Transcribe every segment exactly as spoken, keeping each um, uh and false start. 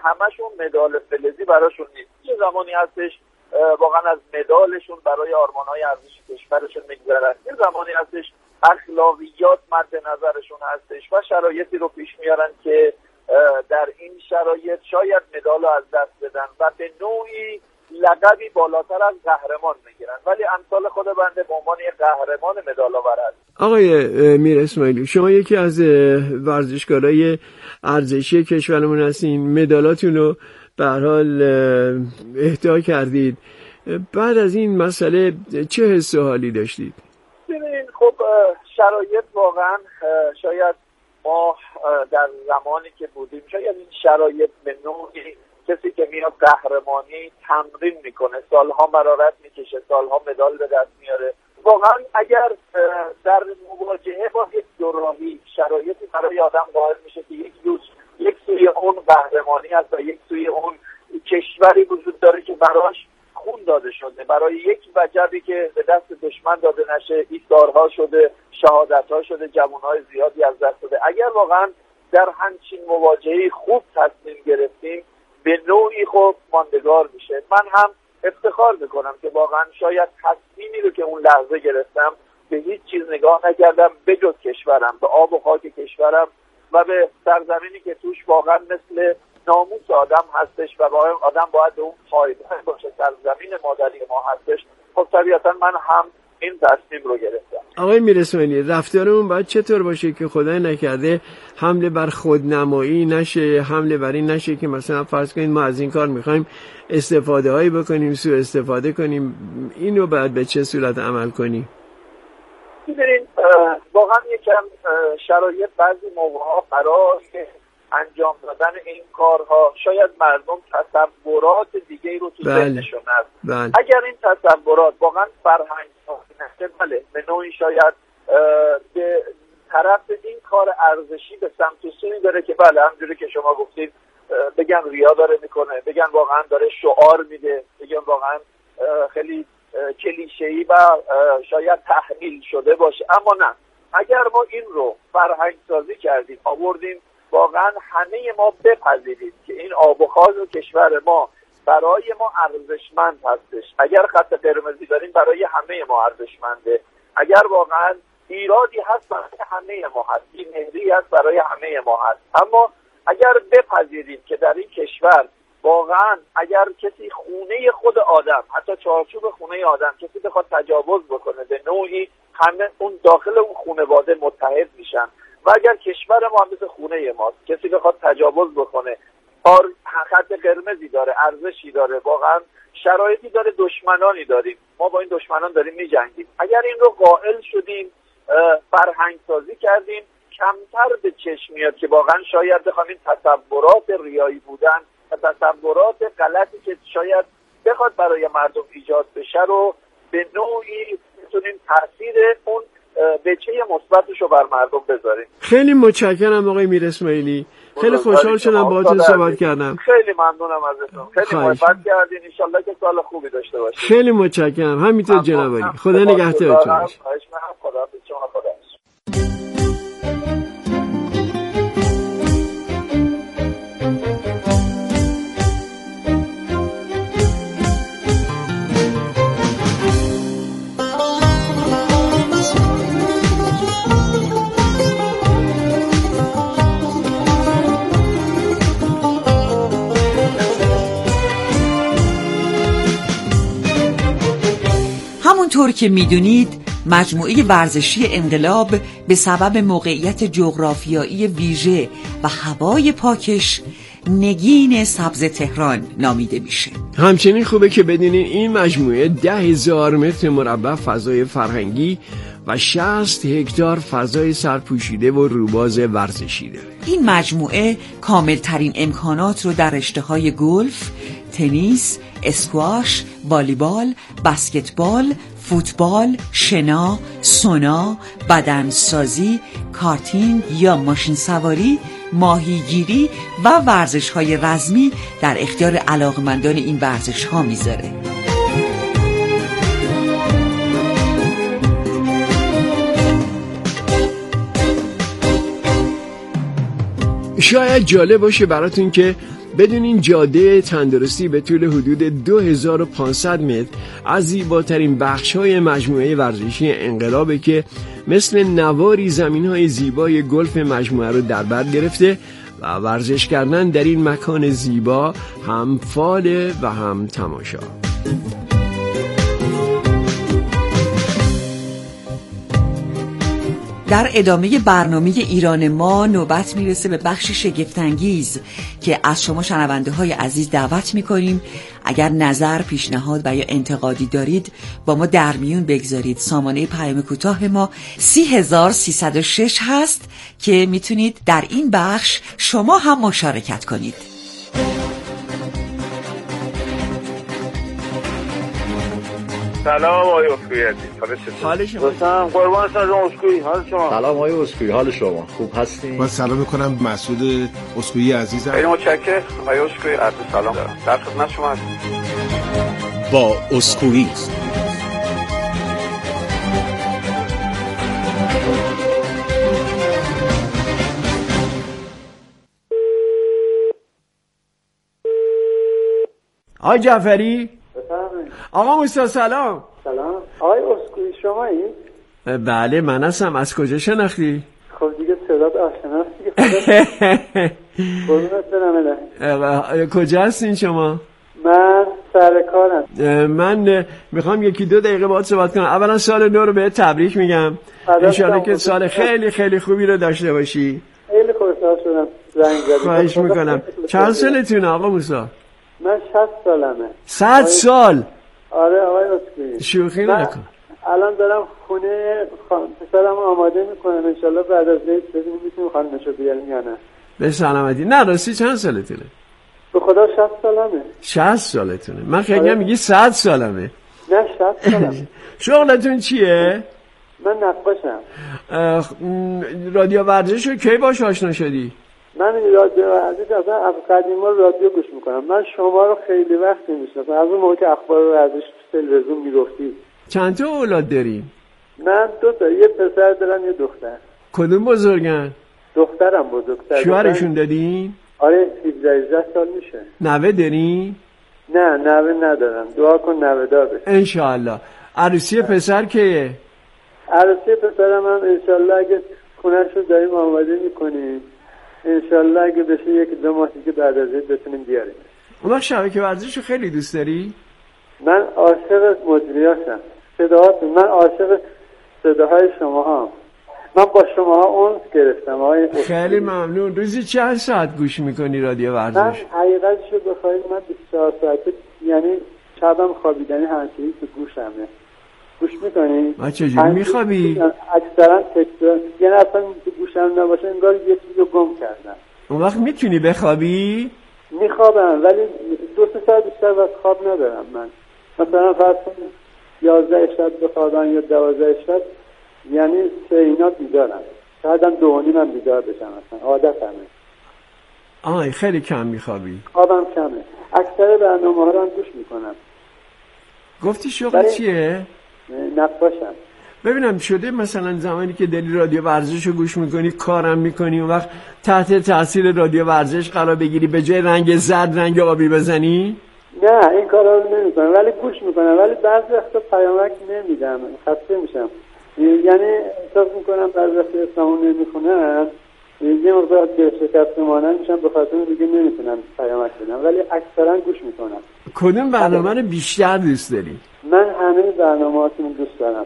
همشون مدال فلزی براشون نیست. یه زمانی هستش واقعا از مدالشون برای آرمان‌های ارزشی کشورشون میگذرن، یه زمانی هستش اخلاقیات مد نظرشون هستش و شرایطی رو پیش میارن که در این شرایط شاید مدال رو از دست بدن و به نوعی لقبی بالاتر از قهرمان میگیرن، ولی امثال خود بنده به عنوان یک قهرمان مدال آور هستم. آقای میر اسماعیلی، شما یکی از ورزشکارای ارزشی کشورمون هستین، مدالاتون رو به هر حال اهدا کردید. بعد از این مسئله چه حس و حالی داشتید؟ ببینید خب شرایط واقعا شاید ما در زمانی که بودیم شاید این شرایط به نوعی کسی که میاد قهرمانی تمرین میکنه، سالها مرارت میکشه، سالها مدال به دست میاره. واقعا اگر در مواجهه با یک دوراهی شرایطی برای آدم قائل میشه که یک دوست یک سوی اون قهرمانی هست و یک سوی اون کشوری وجود داره که براش خون داده شده، برای یک وجبی که به دست دشمن داده نشه ایثارها شده، شهادتها شده، جوانهای زیادی از دست داده. اگر واقعا در همچین مواجهه خوب تصمیم گرفتیم به نوعی خوب ماندگار میشه. من هم افتخار میکنم که واقعا شاید تصمیمی رو که اون لحظه گرفتم به هیچ چیز نگاه نکردم بجز کشورم، به آب و خاک کشورم و به سرزمینی که توش واقعا مثل ناموس آدم هستش و واقعا آدم باید به اون پایبند باشه، سرزمین مادری ما هستش. خب طبیعتا من هم این تصمیم رو گرفتم. آقای میر اسماعیلی، رفتارمون باید چطور باشه که خدای نکرده حمله بر خودنمایی نشه، حمله بر این نشه که مثلا فرض کنید ما از این کار میخوایم استفاده هایی بکنیم، سوء استفاده کنیم، اینو باید به چه صورت عمل کنیم؟ ببینید واقعا یکم شرایط بعضی موقع‌ها برای انجام دادن این کارها شاید مردم تصورات دیگه رو تو ذهنشون هست. بله. اگر این تصورات واقعا فرهنگ نشه، بله به نوعی شاید به طرف این کار ارزشی به سمت و سوی داره که بله همونجوری که شما گفتید بگن ریا داره میکنه، بگن واقعا داره شعار میده، بگن واقعا خیلی کلیشه‌ای و شاید تحمیل شده باشه. اما نه، اگر ما این رو فرهنگ سازی کردیم، آوردیم واقعا همه ما بپذیرید که این آب و خاک و کشور ما برای ما ارزشمند هستش. اگر خط قرمزی داریم برای همه ما ارزشمنده، اگر واقعا ایرادی هست برای همه ما هست، این مهری هست برای همه ما هست. اما اگر بپذیرید که در این کشور واقعا اگر کسی خونه خود آدم، حتی چارچوب خونه آدم کسی بخواد تجاوز بکنه، به نوعی همه اون داخل اون خانواده متحد میشن و اگر کشور ما مثل خونه ماست کسی بخواد تجاوز بکنه، خط قرمزی داره، ارزشی داره، واقعا شرایطی داره، دشمنانی داریم، ما با این دشمنان داریم میجنگیم. اگر این رو قائل شدیم، فرهنگ سازی کردیم، کمتر به چشم میاد که واقعا شاید بخوام این تصورات ریایی بودن و تصورات غلطی که شاید بخواد برای مردم ایجاد بشه رو به نوعی میتونیم تاثیر اون بچه مثبتش رو بر مردم بذاریم. خیلی متشکرم آقای میر اسماعیلی، خیلی خوشحال شدم باهاتون صحبت کردم. خیلی ممنونم ازتون، خیلی محبت کردین، ان شاءالله که سال خوبی داشته باشید. خیلی متشکرم، همینطور جناب علی، خدا نگهدارتون باشه. خدا خدا. همونطور که میدونید مجموعه ورزشی انقلاب به سبب موقعیت جغرافیایی ویژه و هوای پاکش نگین سبز تهران نامیده میشه. همچنین خوبه که بدونین این مجموعه ده هزار متر مربع فضای فرهنگی و شصت هکتار فضای سرپوشیده و روباز ورزشی داره. این مجموعه کاملترین امکانات رو در رشته‌های گلف، تنیس، اسکواش، والیبال، بسکتبال، فوتبال، شنا، سونا، بدنسازی، کارتینگ یا ماشین سواری، ماهیگیری و ورزش‌های رزمی در اختیار علاقمندان این ورزش‌ها میذاره. شاید جالب باشه براتون که بدون این جاده تندرستی به طول حدود دو هزار و پانصد متر از زیباترین بخش‌های مجموعه ورزشی انقلابه که مثل نواری زمین‌های زیبای گلف مجموعه رو در بر گرفته و ورزش کردن در این مکان زیبا هم فاله و هم تماشا. در ادامه برنامه ایران ما نوبت میرسه به بخش شگفت‌انگیز که از شما شنونده های عزیز دعوت میکنیم اگر نظر، پیشنهاد و یا انتقادی دارید با ما در میون بگذارید. سامانه پیام کوتاه ما سی هزار سیصد و شش هست که میتونید در این بخش شما هم مشارکت کنید. سلام آقای اسکوئی عزیز، حال شما؟ حال شما؟ قربان سلام اسکوئی، حال شما؟ سلام آقای اسکوئی، حال شما؟ خوب هستین؟ من سلام میکنم مسعود اسکوئی عزیزم. خیلی متشکرم آقای اسکوئی، عرض سلام دارم. در خدمت شما هستم. با اسکوئی آقای جعفری؟ بفرمایید. آقا موسی سلام. سلام. آقای اسکوئی شمایی؟ بله من هستم. از کجا شناختی؟ خب دیگه صدات آشناست دیگه. قربونت برم. کجا هستین شما؟ من سر کارم. من میخوام یکی دو دقیقه باهات صحبت کنم. اولا سال نو رو بهت تبریک میگم. انشالله که سال خیلی خیلی خوبی رو داشته باشی. خیلی خوشحال شدم زنگ زدی. خواهش میکنم. چند سالتونه آقا موسی؟ من شصت سالمه. صد سال؟ آره آقای اسکوئی. شوخی نکن. الان دارم خونه خان... پسرم آماده میکنم، انشالله بعد از عید ببینیم میتونیم خانمشو بیاریم یا نه. به سلامتی. نه راستی چند سالتونه؟ به خدا شصت سالمه. شصت سالتونه؟ من خیلی آره. میگی صد سالمه. نه شصت سالمه. شغلتون چیه؟ من نقاشم. رادیو ورزش رو کی باش آشنا شدی؟ من رادیو ورزش اصلا از قدیما رادیو گوش میکنم. من شما رو خیلی وقت میشناسم، از اون موقع که اخبار ورزش تلویزیون میگفتی. چند تا اولاد داری؟ من دو تا، یه پسر دارم یه دختر. کدوم بزرگن؟ دخترم بزرگتر. شوهرشون دادین؟ آره هجده هجده سال میشه. نوه داری؟ نه نوه ندارم، دعا کن نوه دار بشه انشالله. عروسی پسر کیه؟ عروسی پسرم هم انشالله اگه خونش رو داریم آماده میکنیم، انشالله اگه بشه یک دو ماه دیگه بعد از این بتونیم بیاریم. اون وقت شبکه ورزش رو خیلی دوست داری؟ من عاشق مجریاشم، صداهاتون. من عاشق صداهای شما ها. من با شما ها اونس گرفتم آقای. خیلی ممنون. روزی چند ساعت گوش میکنی رادیو ورزش؟ من حقیقتش رو بخواید من بیست و چهار ساعته، یعنی شبم خوابیدنی همچنین تو گوشمه. گوش میکنی؟ ما چجوری میخوابی؟ اکثرا تکرار، یعنی اصلا تو گوشم نباشه انگار یه چیزی رو گم کردم. اون وقت میتونی بخوابی؟ میخوابم ولی دو سه ساعت بیشتر وقت خواب ندارم. من مثلا فرض کن یازده شب بخوابم یا دوازده شب، یعنی سه اینا بیدارم. شاید هم دو و نیم هم بیدار بشم، اصلا عادتمه. آه خیلی کم میخوابی؟ خوابم کمه. اکثر برنامه ها رو هم گوش میکنم. گفتی شغل چیه؟ نقاشم. ببینم شده مثلا زمانی که داری رادیو ورزش رو گوش میکنی کارم میکنی اون وقت تحت تاثیر رادیو ورزش قرار بگیری به جای رنگ زرد رنگ آبی بزنی؟ نه این کارا رو نمیکنم ولی گوش میکنم، ولی بعضی وقتا پیامک نمیدم، خسته میشم. یعنی احساس میکنم بعضی وقتا اسممو نمیخونم، یه مقدار دل شکسته مانند میشم، به خاطر دیگه نمیتونم پیامک بدم، ولی اکثرا گوش میکنم. کدوم برنامه رو بیشتر دوست داری؟ من همه برنامه‌هاتون رو دوست دارم.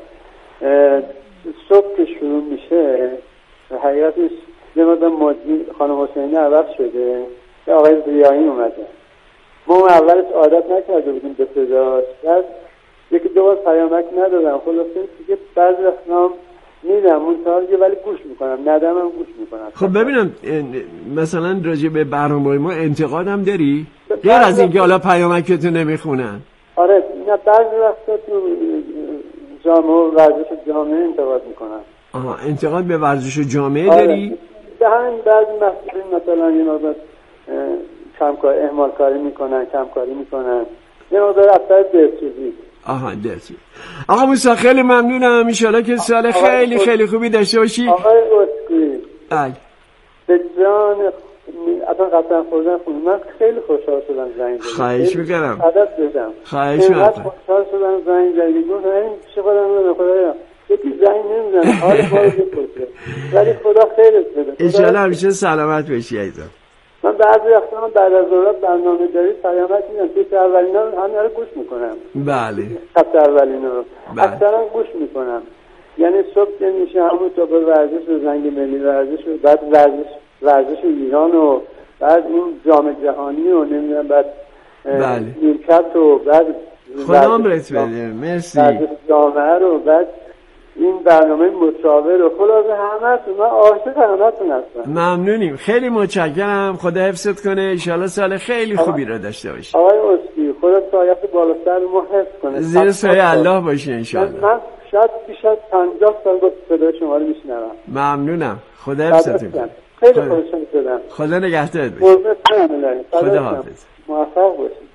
صبح که شروع میشه حقیقتش یه مقدار مدیر خانم حسینی عوض شده، یه آقای ریاحی اومده. ما اولش عادت نکرده بودیم به صداش، بعد یکی دو بار پیامک ندادم، خلاصه دیگه بعضی وقتا میدم اون تارگه ولی گوش میکنم، ندم هم گوش میکنم. خب ببینم مثلا راجع به برنامه ما انتقاد هم داری؟ غیر از اینکه حالا پیامکتو نمیخونن. آره نه بعضی وقتا تو جامعه و ورزش جامعه انتقاد میکنن. آها انتقاد به ورزش جامعه آره. داری؟ به همین بعضی مسئولین مثلا یه مقدار کمکار اهمال کاری میکنن، کمکاری میکنن، یه مقدار اثر دلسوزی. آها درسته. آقا موسی خیلی ممنونم، ان شاءالله که سال خیلی خیلی خوبی داشته باشی. آقای اسکوئی ای به جان اصلا قطعا خوردن خونه. من خیلی خوشحال شدم زنگ زدم. خواهش میکنم. عدد بشم. خواهش میکنم. خوشحال شدم زنگ زدی. گفتم این چه خودم رو خدایا. یکی زنگ نمیزنه. حال ما رو بپرسه. ولی خدا خیرت بده. ان شاء الله همیشه سلامت باشی عزیزم. من بعضی وقتا بعد از ظهر برنامه داری پیامک میدم. پیش اولینا رو همین رو گوش میکنم. بله. خط اولینا رو. بله. اکثرا گوش میکنم. یعنی صبح که میشه همون تو به ورزش و زنگ ملی ورزش و بعد ورزش ورزش ایران و بعد این جام جهانی و نمیدونم بعد بله. نیمکت و بعد خدا عمرت بده. مرسی. ورزش جامعه رو بعد این برنامه مشاور و خلاصه همه‌تون من عاشق همه‌تون هستم. ممنونیم. خیلی متشکرم. خدا حفظت کنه. ان شاء الله سال خیلی خوبی رو داشته باشی. آقای اسکی خدا سایه بالاتر ما حفظ کنه. زیر سایه الله باشه ان شاء الله. من شاید بیش از پنجاه سال با صدای شما رو میشنوم. ممنونم. خدا حفظتون کنه. خیلی خوشحال شدم. خدا نگهدارت باشه. خدا حافظ. موفق باشید.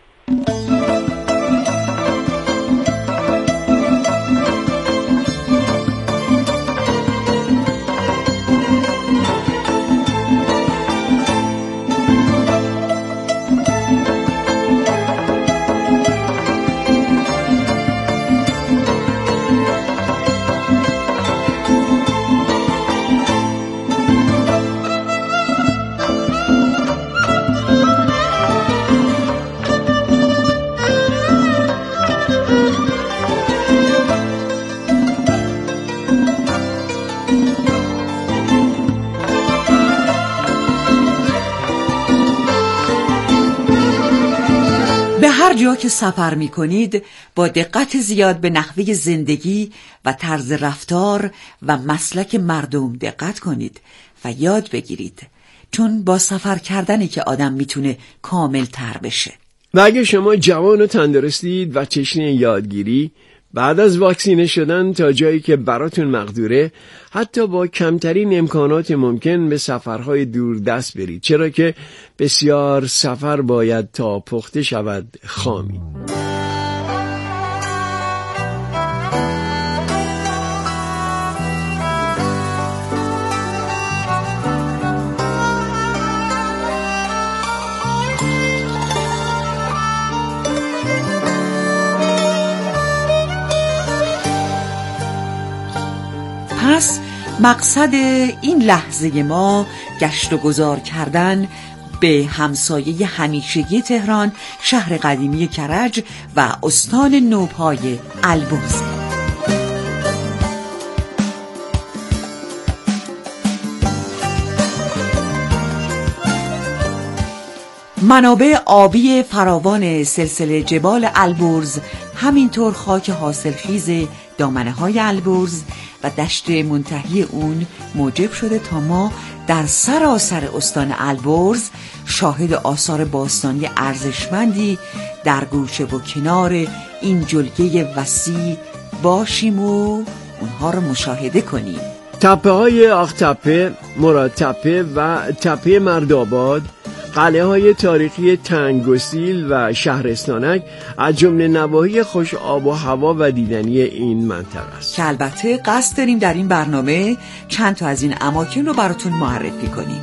هر جا که سفر می کنید با دقت زیاد به نحوه زندگی و طرز رفتار و مسلک مردم دقت کنید و یاد بگیرید، چون با سفر کردنه که آدم میتونه کامل تر بشه. و اگه شما جوان و تندرستید و تشنه یادگیری، بعد از واکسینه شدن تا جایی که براتون مقدوره، حتی با کمترین امکانات ممکن به سفرهای دور دست برید، چرا که بسیار سفر باید تا پخته شود خامی. پس مقصد این لحظه ما گشت و گذار کردن به همسایه همیشگی تهران، شهر قدیمی کرج و استان نوپای البرز. منابع آبی فراوان سلسله جبال البرز، همینطور خاک حاصلخیز دامنه های البرز و دشت منتهی اون موجب شده تا ما در سراسر استان البرز شاهد آثار باستانی ارزشمندی در گوشه و کنار این جلگه وسیع باشیم و اونها رو مشاهده کنیم. تپه های آختپه، مرادتپه و تپه مردآباد، قلعه های تاریخی تنگگسیل و شهرستانک از جمله نواحی خوش آب و هوا و دیدنی این منطقه است که البته قصد داریم در این برنامه چند تا از این اماکن رو براتون معرفی کنیم.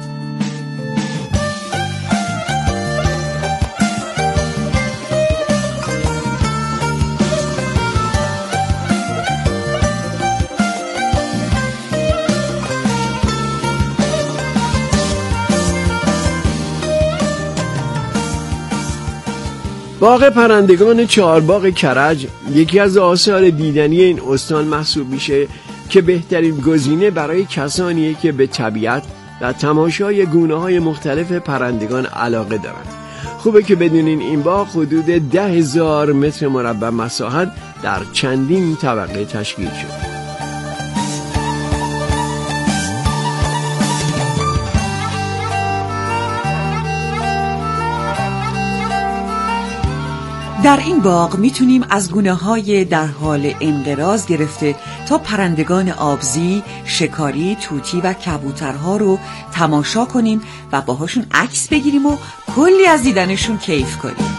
باغ پرندگان چهارباغ کرج یکی از آثار دیدنی این استان محسوب میشه که بهترین گزینه برای کسانیه که به طبیعت و تماشای گونه‌های مختلف پرندگان علاقه دارند. خوبه که بدونین این باغ حدود ده هزار متر مربع مساحت در چندین طبقه تشکیل شده. در این باغ میتونیم از گونه‌های در حال انقراض گرفته تا پرندگان آبزی، شکاری، طوطی و کبوترها رو تماشا کنیم و باهاشون عکس بگیریم و کلی از دیدنشون کیف کنیم.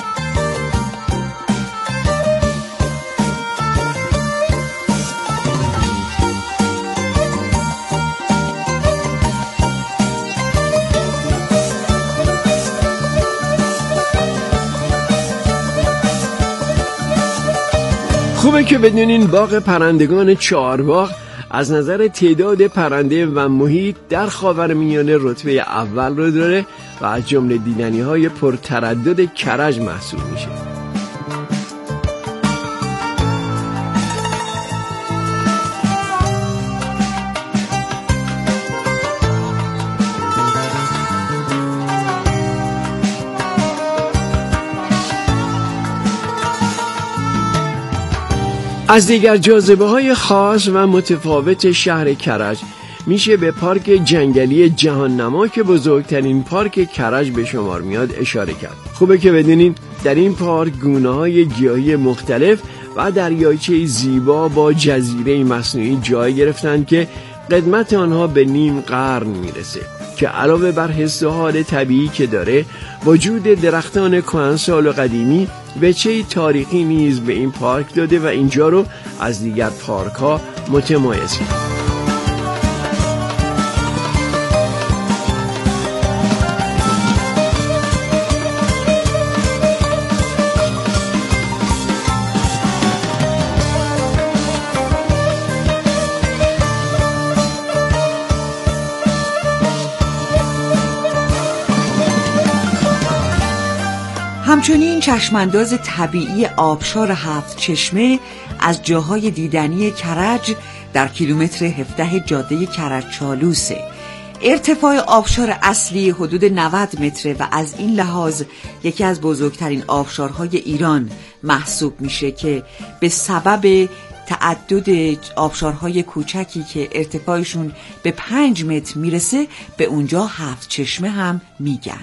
خوبه که بدونین باغ پرندگان چهارباغ از نظر تعداد پرنده و محیط در خاورمیانه رتبه اول رو داره و از جمله دیدنی‌های پرتردد کرج محسوب میشه. از دیگر جاذبه‌های خاص و متفاوت شهر کرج میشه به پارک جنگلی جهاننما که بزرگترین پارک کرج به شمار میاد اشاره کرد. خوبه که بدونین در این پارک گونه‌های گیاهی مختلف و دریاچه زیبا با جزیره مصنوعی جای گرفتن که قدمت آنها به نیم قرن میرسه که علاوه بر حس و حال طبیعی که داره، وجود درختان کهنسال و قدیمی وجهی تاریخی نیز به این پارک داده و اینجا رو از دیگر پارک ها متمایز کرده. همچنین چشمانداز طبیعی آبشار هفت چشمه از جاهای دیدنی کرج در کیلومتر هفده جاده کرج چالوسه. ارتفاع آبشار اصلی حدود نود متره و از این لحاظ یکی از بزرگترین آبشارهای ایران محسوب میشه که به سبب تعدد آبشارهای کوچکی که ارتفاعشون به پنج متر میرسه به اونجا هفت چشمه هم میگن.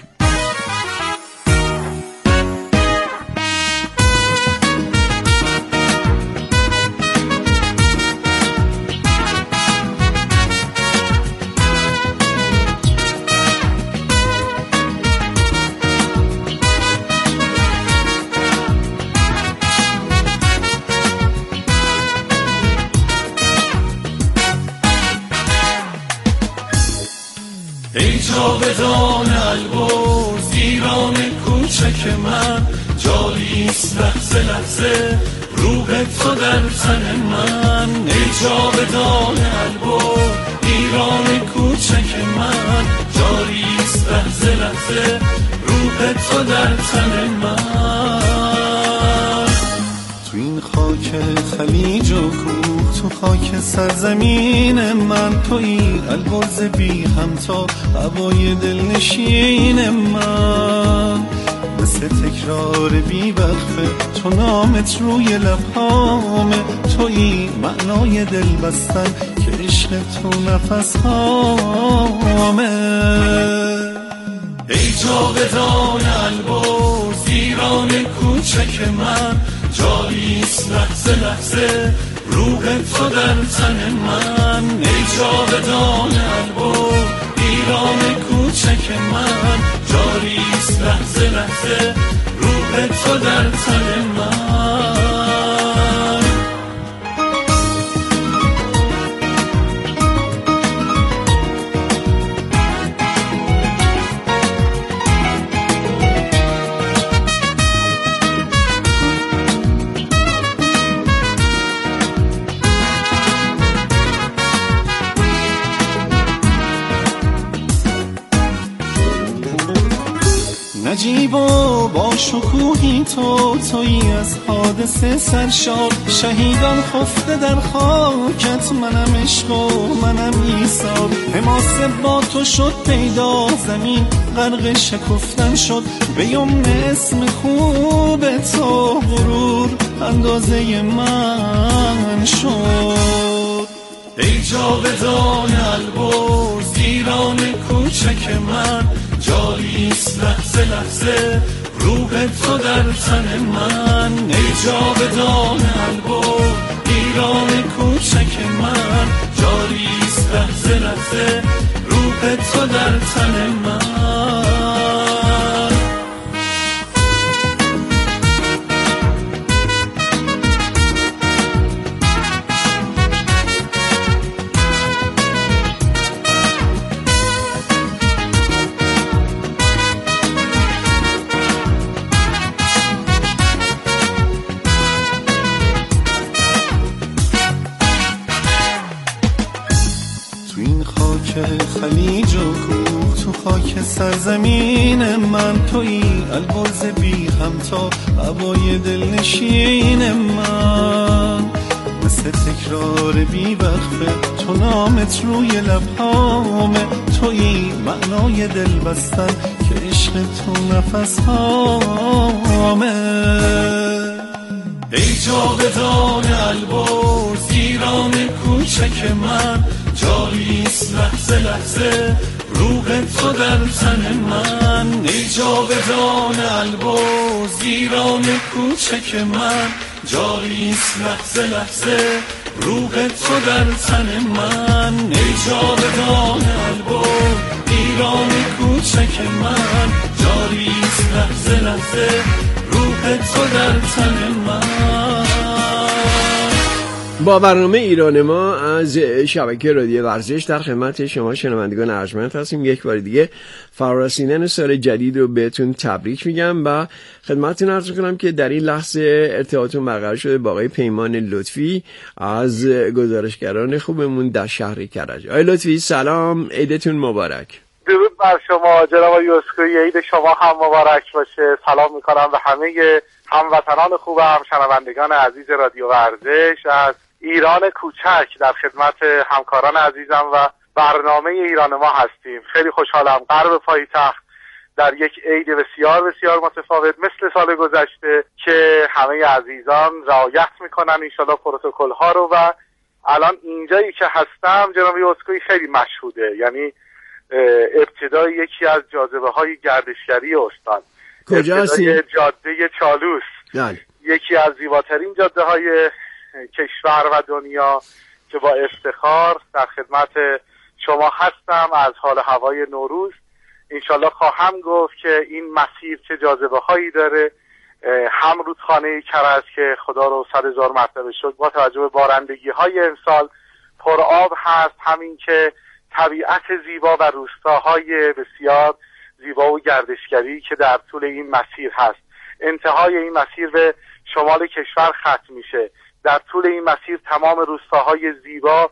ای جاودان البرز ایران کوچک من، جالیست لحظه لحظه روح تو در تن من. ای جاودان البرز ایران کوچک من، جالیست لحظه لحظه روح تو در تن من. تو این خاک خلیج و کوه، تو خاک سرزمین من، تویی البرز بی همتا هوای دلنشین من. مثل تکرار بی وقفه تو نامت روی لبهامه، تویی معنای دل بستن که عشق تو نفس هامه. ای جاودان البرز ایران کوچک من، جالیست لحظه لحظه روح تو در تن من. ای جاودان البرز ایران کوچک من، جالیست لحظه لحظه روح تو در تن من. نجیب و با شکوهی تو، تویی از حادثه سرشار، شهیدان خفته در خاکت، منم عشق و منم ایثار. حماسه با تو شد پیدا، زمین غرق شکفتن شد، به یمن اسم خوب تو غرور اندازه من شد. ای جاودان البرز ایران کوچک من، جالیست لحظه لحظه روح تو در تن من. ای جاودان البرز ایران کوچک من، جالیست لحظه لحظه روح تو در تن من. خاک سرزمین من تویی، البرز بی همتا هوای دلنشین من، مثل تکرار بی وقفه تو نامت روی لبهامه، تویی معنای دل بستن که عشق تو نفس هامه. ای جاودان البرز ایران کوچک من، جاریست لحظه لحظه روح تو در تن من. ای جاودان البرز ایران کوچک من، جاریست لحظه لحظه روح تو در تن من. ای جاودان البرز ایران کوچک من، جاریست لحظه لحظه روح تو در تن من. با برنامه ایران ما از شبکه رادیو ورزش در خدمت شما شنوندگان ارجمند هستیم. یک بار دیگه فرارسیدن سال جدید رو بهتون تبریک میگم و خدمتتون عرض میکنم که در این لحظه ارتباطمون برقرار شده با آقای پیمان لطفی از گزارشگران خوبمون در شهر کرج. آقای لطفی سلام، عیدتون مبارک. درود بر شما جناب یوسکویی، عید شما هم مبارک باشه. سلام میکنم به همه هموطنان خوب هم شنوندگان عزیز رادیو ورزش از ایران کوچک. در خدمت همکاران عزیزم و برنامه ایران ما هستیم. خیلی خوشحالم غرب پایتخت در یک عید بسیار بسیار متفاوت مثل سال گذشته که همه عزیزان رعایت میکنن انشالله پروتکل ها رو، و الان اینجایی که هستم جناب یوسکویی خیلی مشهوده، یعنی ابتدای یکی از جاذبه های گردشگری استان. کجا هستی؟ جاده چالوس، دل. یکی از زیباترین جاده های کشور و دنیا که با افتخار در خدمت شما هستم. از حال هوای نوروز انشالله خواهم گفت که این مسیر چه جاذبه هایی داره. هم رودخانه کرج که خدا رو صد هزار مرتبه شد با توجه به بارندگی های امسال پر آب هست، همین که طبیعت زیبا و روستاهای بسیار زیبا و گردشگری که در طول این مسیر هست. انتهای این مسیر به شمال کشور ختم میشه. در طول این مسیر تمام روستاهای زیبا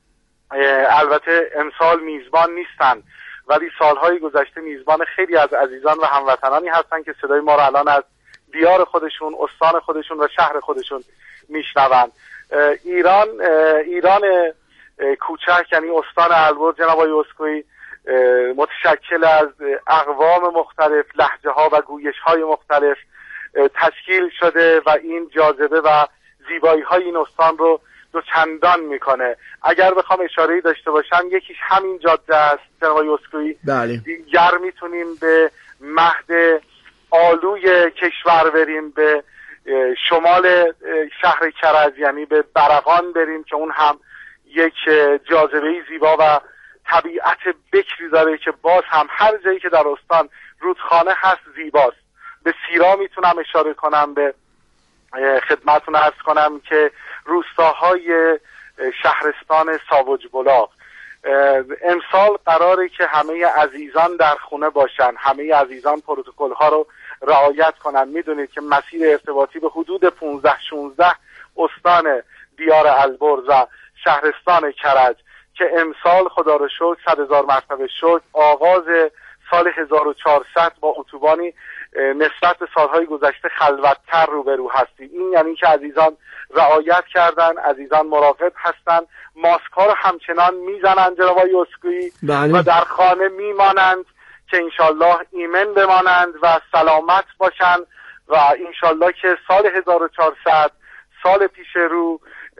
البته امسال میزبان نیستن، ولی سالهای گذشته میزبان خیلی از عزیزان و هموطنانی هستن که صدای ما را الان از دیار خودشون، استان خودشون و شهر خودشون میشنون. ایران ایران کوچک یعنی استان البرز جناب یوسکویی متشکل از اقوام مختلف، لهجه ها و گویش های مختلف تشکیل شده و این جاذبه و زیبایی های این استان رو دو چندان میکنه. اگر بخوام اشاره‌ای داشته باشم یکیش همین جاده است جناب یوسکویی. بله. دیگر میتونیم به مهد آلوی کشور بریم، به شمال شهر کرج یعنی به برقان بریم که اون هم یک جاذبه زیبا و طبیعت بکری داره که باز هم هر جایی که در استان رودخانه هست زیباست. به سیرا میتونم اشاره کنم، به خدمتتون عرض کنم که روستاهای شهرستان ساوج بلاغ امسال قراره که همه عزیزان در خونه باشن، همه عزیزان پروتکل ها رو رعایت کنن. میدونید که مسیر ارتباطی به حدود پانزده شانزده استان دیار البرز و شهرستان کرج که امسال خدا رو شکر صد هزار مرتبه شکر آغاز سال هزار و چهارصد با اتوبانی نسبت به سالهای گذشته خلوتتر روبرو هستیم. این یعنی که عزیزان رعایت کردن، عزیزان مراقب هستن، ماسک ها رو همچنان میزنن جناب یوسکویی و در خانه میمانند که انشالله ایمن بمانند و سلامت باشن و انشالله که سال هزار و چهارصد سال پیش رو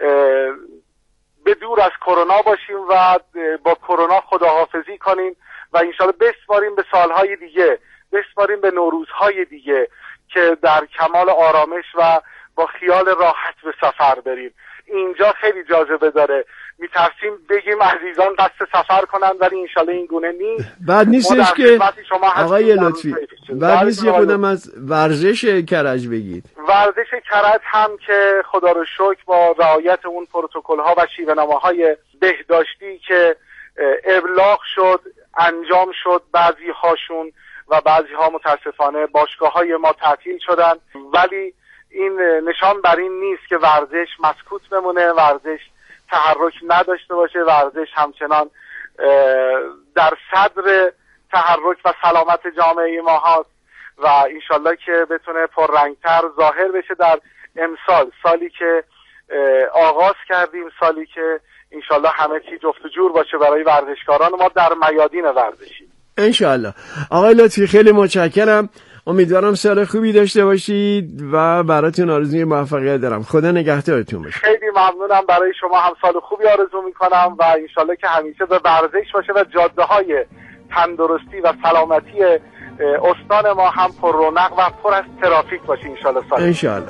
به دور از کرونا باشیم و با کرونا خداحافظی کنیم و انشالله بسپاریم به سالهای دیگه، بسپاریم به نوروزهای دیگه که در کمال آرامش و با خیال راحت به سفر بریم. اینجا خیلی جاذبه داره، میترسیم بگیم عزیزان قصد سفر کنن ولی انشالله این گونه نیست. بعد نیستش که آقای لطفی بعد نیست یه خودم از ورزش کرج بگید. ورزش کرج هم که خدا رو شکر با رعایت اون پروتکل ها و شیوه‌نامه های بهداشتی که ابلاغ شد انجام شد، بعضی هاشون و بعضی ها متاسفانه باشگاه های ما تعطیل شدن، ولی این نشان بر این نیست که ورزش مسکوت بمونه، ورزش تحرک نداشته باشه، ورزش همچنان در صدر تحرک و سلامت جامعه ما هست و انشالله که بتونه پررنگتر ظاهر بشه در امسال، سالی که آغاز کردیم، سالی که انشالله همه چی جفت و جور باشه برای ورزشکاران ما در میادین ورزشی انشالله. آقای لطفی خیلی متشکرم، امیدوارم سال خوبی داشته باشید و براتون آرزوی موفقیت دارم. خدا نگهدارتون باشه. خیلی ممنونم، برای شما هم سال خوبی آرزو میکنم و انشالله که همیشه به ورزش باشه و جاده های تندرستی و سلامتی استان ما هم پر رونق و پر از ترافیک باشه انشالله سال انشالله.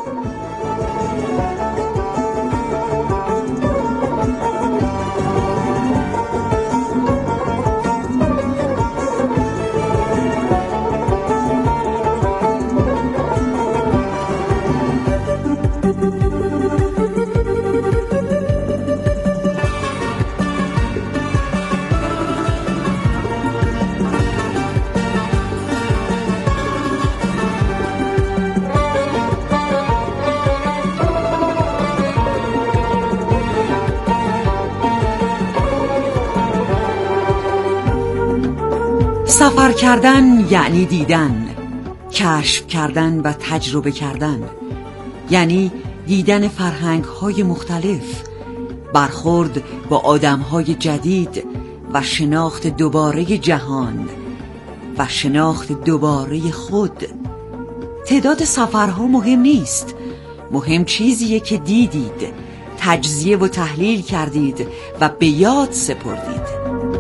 سفر کردن یعنی دیدن، کشف کردن و تجربه کردن، یعنی دیدن فرهنگ‌های مختلف، برخورد با آدم‌های جدید و شناخت دوباره جهان و شناخت دوباره خود. تعداد سفرها مهم نیست، مهم چیزیه که دیدید، تجزیه و تحلیل کردید و به یاد سپردید.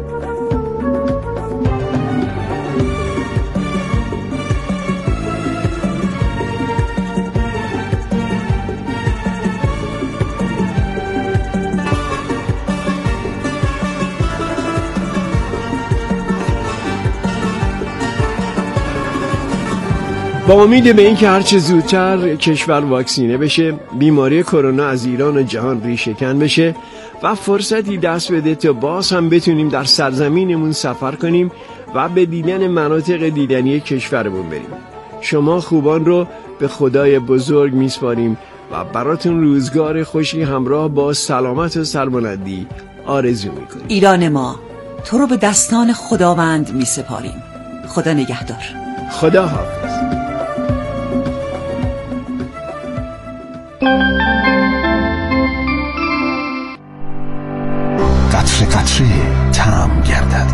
با امید به این که هرچه زودتر کشور واکسینه بشه، بیماری کرونا از ایران و جهان ریشه‌کن بشه و فرصتی دست بده تا باز هم بتونیم در سرزمینمون سفر کنیم و به دیدن مناطق دیدنی کشورمون بریم. شما خوبان رو به خدای بزرگ میسپاریم و براتون روزگار خوشی همراه با سلامت و سربلندی آرزو میکنیم. ایران ما تو رو به دستان خداوند میسپاریم. خدا نگهدار. خدا حافظ. قطره قطره طعم گردد،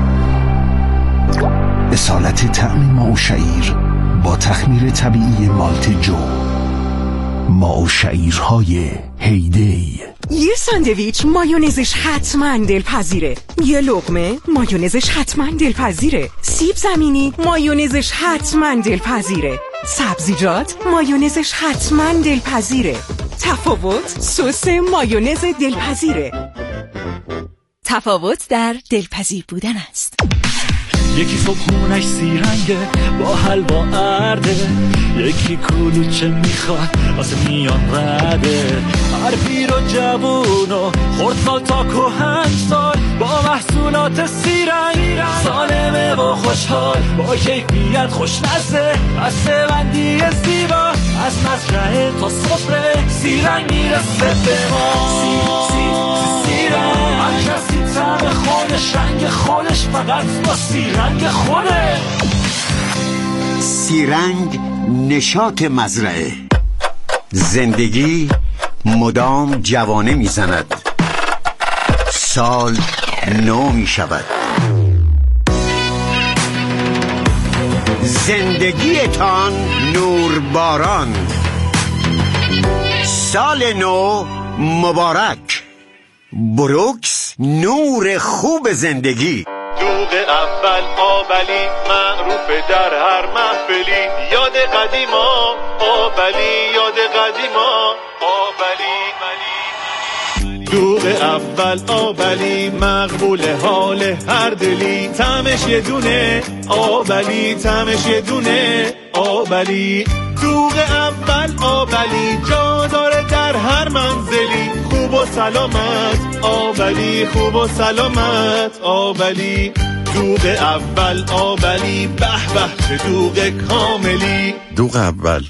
اصالت طعم ماء و شعیر با تخمیر طبیعی مالت جو. ماء و شعیرهای هیدی. یه ساندویچ مایونزش حتما دلپذیره، یه لقمه مایونزش حتما دلپذیره، سیب زمینی مایونزش حتما دلپذیره، سبزیجات مایونزش حتما دلپذیره. تفاوت سس مایونز دلپذیره. تفاوت در دلپذیر بودن است. یکی صبحونش سیرنگه با حلوا ارده، یکی کلوچه میخواد واسه میان رده. هر پیر و جوون و خردسال تا کهنسال با محصولات سیرنگ سالمه و خوشحال، با کیفیت خوشمزه بسته بندی زیبا، از مزرعه تا سفره سیرنگ میرسه به ما. سی سی سیرنگ هر کسی طعم خودش، رنگ خودش، فقط با سیرنگ خوده. سیرنگ نشاط مزرعه، زندگی مدام جوانه میزند، سال نو میشود. زندگیتان نورباران، سال نو مبارک. بروکس، نور خوب زندگی. دوغ اول آبلی معروف در هر محفلی، یاد قدیما آبلی، یاد قدیما آبلی. دوغ اول آبلی مقبول حال هر دلی، طعمش یه دونه آبلی، طعمش یه دونه آبلی. دوغ اول آبلی جا داره در هر منزلی، خوب و سلامت آبلی، خوب و سلامت آبلی. دوغ اول آبلی، به به چه دوغ کاملی. دوغ اول